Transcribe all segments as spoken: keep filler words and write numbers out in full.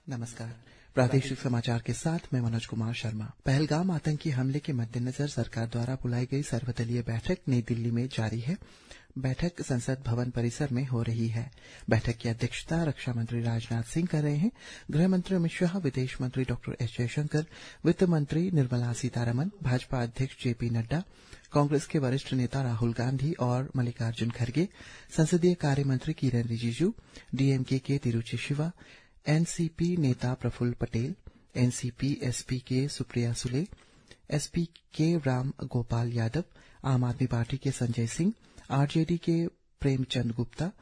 नमस्कार। प्रादेशिक समाचार के साथ मैं मनोज कुमार शर्मा। पहलगाम आतंकी हमले के मद्देनजर सरकार द्वारा बुलाई गई सर्वदलीय बैठक नई दिल्ली में जारी है। बैठक संसद भवन परिसर में हो रही है। बैठक की अध्यक्षता रक्षा मंत्री राजनाथ सिंह कर रहे हैं। गृह मंत्री अमित शाह, विदेश मंत्री डॉक्टर एस जयशंकर, वित्त मंत्री निर्मला सीतारमण, भाजपा अध्यक्ष जेपी नड्डा, कांग्रेस के वरिष्ठ नेता राहुल गांधी और मल्लिकार्जुन खड़गे, संसदीय कार्य मंत्री किरेन रिजिजू, डीएमके के तिरुचि शिवा, एनसीपी नेता प्रफुल्ल पटेल, एनसीपी एसपी के सुप्रिया सुले, एसपी के राम गोपाल यादव, आम आदमी पार्टी के संजय सिंह, आरजेडी के प्रेमचंद गुप्ता,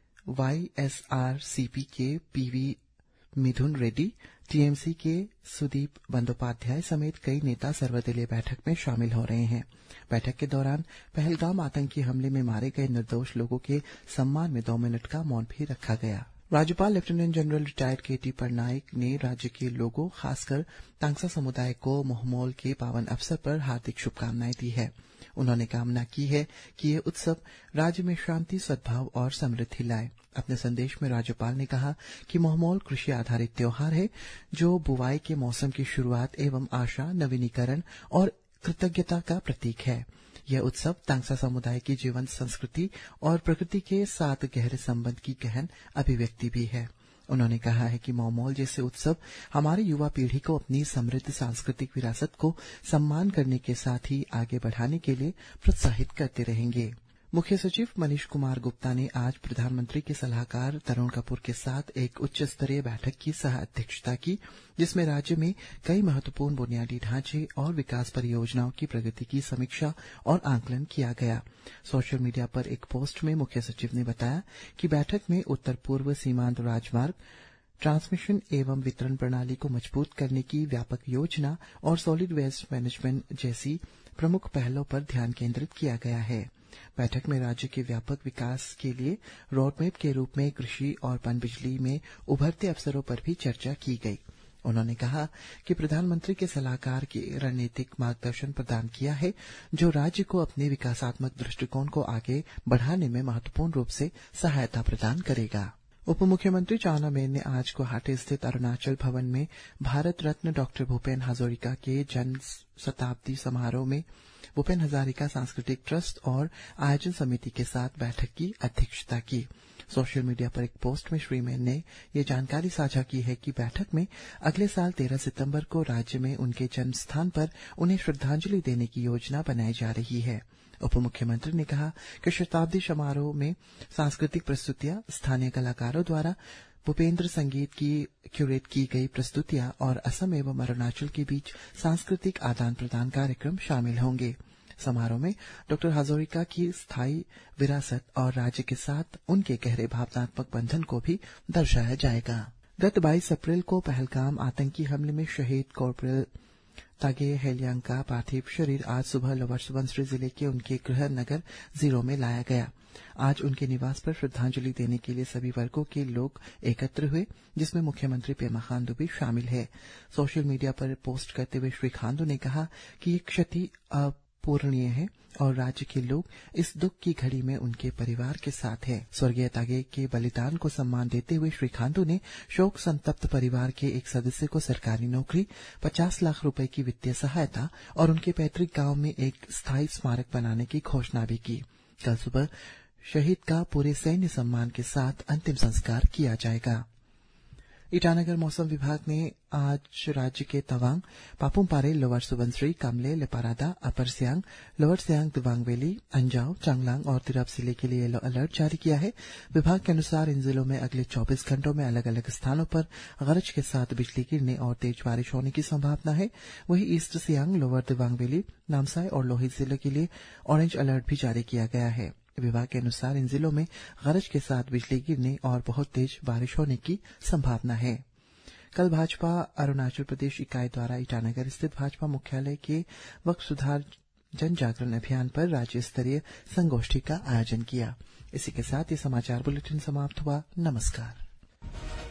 वाईएसआरसीपी के पीवी मिथुन रेड्डी, टीएमसी के सुदीप बंदोपाध्याय समेत कई नेता सर्वदलीय बैठक में शामिल हो रहे हैं। बैठक के दौरान पहलगाम आतंकी हमले में मारे गए निर्दोष लोगों के सम्मान में दो मिनट का मौन भी रखा गया। राज्यपाल lieutenant general retired KT Patnaik ने राज्य के लोगों, खासकर तांगसा समुदाय को मोहमोल के पावन अवसर पर हार्दिक शुभकामनाएं दी है। उन्होंने कामना की है कि ये उत्सव राज्य में शांति, सद्भाव और समृद्धि लाए। अपने संदेश में राज्यपाल ने कहा कि मोहमोल कृषि आधारित त्योहार है जो बुवाई के मौसम की शुरुआत एवं आशा, नवीनीकरण और कृतज्ञता का प्रतीक है। यह उत्सव तांगसा समुदाय की जीवंत संस्कृति और प्रकृति के साथ गहरे संबंध की गहन अभिव्यक्ति भी है। उन्होंने कहा है कि मोहमोल जैसे उत्सव हमारी युवा पीढ़ी को अपनी समृद्ध सांस्कृतिक विरासत को सम्मान करने के साथ ही आगे बढ़ाने के लिए प्रोत्साहित करते रहेंगे। मुख्य सचिव मनीष कुमार गुप्ता ने आज प्रधानमंत्री के सलाहकार तरुण कपूर के साथ एक उच्च स्तरीय बैठक की सह अध्यक्षता की, जिसमें राज्य में कई महत्वपूर्ण बुनियादी ढांचे और विकास परियोजनाओं की प्रगति की समीक्षा और आंकलन किया गया। सोशल मीडिया पर एक पोस्ट में मुख्य सचिव ने बताया कि बैठक में उत्तर पूर्व सीमांत राजमार्ग, ट्रांसमिशन एवं वितरण प्रणाली को मजबूत करने की व्यापक योजना और सॉलिड वेस्ट मैनेजमेंट जैसी प्रमुख पहलों पर ध्यान केंद्रित किया गया है। बैठक में राज्य के व्यापक विकास के लिए रोडमैप के रूप में कृषि और पनबिजली में उभरते अवसरों पर भी चर्चा की गई। उन्होंने कहा कि प्रधानमंत्री के सलाहकार के रणनीतिक मार्गदर्शन प्रदान किया है, जो राज्य को अपने विकासात्मक दृष्टिकोण को आगे बढ़ाने में महत्वपूर्ण रूप से सहायता प्रदान करेगा। उप मुख्यमंत्री चाउना मेन ने आज गुवाहाटी स्थित अरुणाचल भवन में भारत रत्न डॉक्टर भूपेन हजारिका के जन्म शताब्दी समारोह में भूपेन हजारिका सांस्कृतिक ट्रस्ट और आयोजन समिति के साथ बैठक की अध्यक्षता की। सोशल मीडिया पर एक पोस्ट में श्री मेन ने ये जानकारी साझा की है कि बैठक में अगले साल तेरह सितंबर को राज्य में उनके जन्म स्थान पर उन्हें श्रद्धांजलि देने की योजना बनाई जा रही है। उप मुख्यमंत्री ने कहा कि शताब्दी समारोह में सांस्कृतिक प्रस्तुतियां, स्थानीय कलाकारों द्वारा भूपेंद्र संगीत की क्यूरेट की गई प्रस्तुतियां और असम एवं अरुणाचल के बीच सांस्कृतिक आदान प्रदान कार्यक्रम शामिल होंगे। समारोह में डॉक्टर हजारिका की स्थायी विरासत और राज्य के साथ उनके गहरे भावनात्मक बंधन को भी दर्शाया जाएगा। गत बाईस अप्रैल को पहलगाम आतंकी हमले में शहीद कॉर्पोरल तागे हेलियांग का पार्थिव शरीर आज सुबह लोअर सुबनसिरी जिले के उनके गृह नगर जीरो में लाया गया। आज उनके निवास पर श्रद्धांजलि देने के लिए सभी वर्गों के लोग एकत्र हुए, जिसमें मुख्यमंत्री पेमा खांडू भी शामिल है। सोशल मीडिया पर पोस्ट करते हुए श्री खांडू ने कहा कि ये क्षति अपूरणीय है और राज्य के लोग इस दुख की घड़ी में उनके परिवार के साथ हैं। स्वर्गीय तागे के बलिदान को सम्मान देते हुए श्री खांडू ने शोक संतप्त परिवार के एक सदस्य को सरकारी नौकरी, पचास लाख रुपए की वित्तीय सहायता और उनके पैतृक गांव में एक स्थायी स्मारक बनाने की घोषणा भी की। कल सुबह शहीद का पूरे सैन्य सम्मान के साथ अंतिम संस्कार किया जाएगा। ईटानगर मौसम विभाग ने आज राज्य के Tawang, Papum Pare, lower Subansiri, Kamle, Leparada, upper Siang, lower Siang, Dibang valley, Anjaw, Changlang और तिरप जिले के लिए येलो अलर्ट जारी किया है। विभाग के अनुसार इन जिलों में अगले चौबीस घंटों में अलग अलग स्थानों पर गरज के साथ बिजली गिरने और तेज बारिश होने की संभावना है। वहीं east Siang, lower Dibang valley, Namsai और लोहित जिले के लिए ऑरेंज अलर्ट भी जारी किया गया है। विभाग के अनुसार इन जिलों में गरज के साथ बिजली गिरने और बहुत तेज बारिश होने की संभावना है। कल भाजपा अरुणाचल प्रदेश इकाई द्वारा ईटानगर स्थित भाजपा मुख्यालय के वक्फ सुधार जन जागरण अभियान पर राज्य स्तरीय संगोष्ठी का आयोजन किया। इसी के साथ ये समाचार बुलेटिन समाप्त हुआ। नमस्कार।